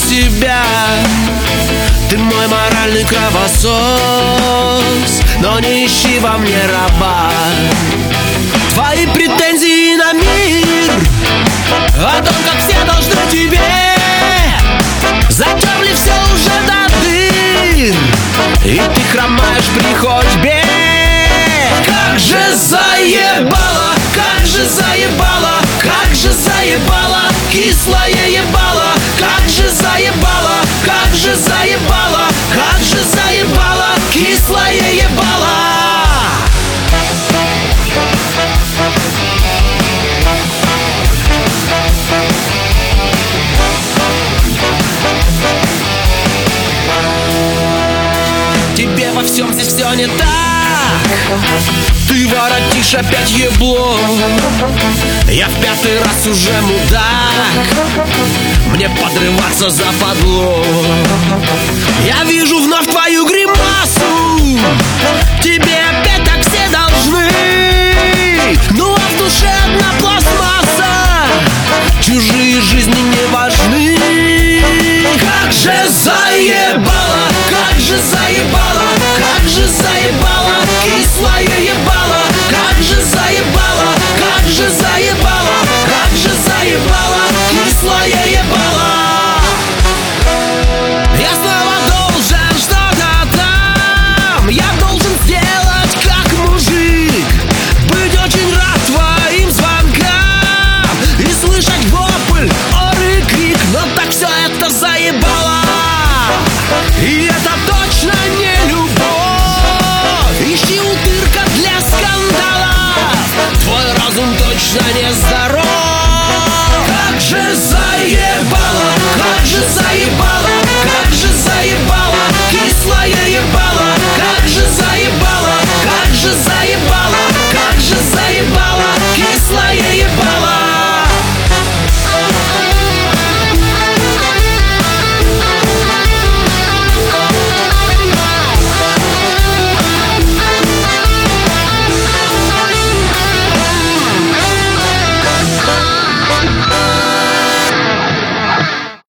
себя. Ты мой моральный кровосос, но не ищи во мне раба. Твои претензии на мир о том, как все должны тебе, затерли все уже до дыр, и ты хромаешь при ходьбе. Как же заебало, как же заебало, как же заебало, кислое ебало. Как же заебало, как же заебало, как же заебало, кислое ебало. Тебе во всем здесь все не так. Ты воротишь опять ебло. Я в 5-й раз уже мудак, мне подрываться западло. Я вижу вновь твою гримасу. Тебе опять так все должны. Ну а в душе одна пластмасса. Чужие жизни не важны. Как же заебало, как же заебало, как же заебало, кислое ебало. Как же заебало, как же заебало, как же заебало, кислое ебало. Я снова должен что-то там. Я должен сделать как мужик, быть очень рад твоим звонкам и слышать вопль, ор и крик. Но так все это заебало, и это точно не любовь. Ищи утырка для скандалов, твой разум точно не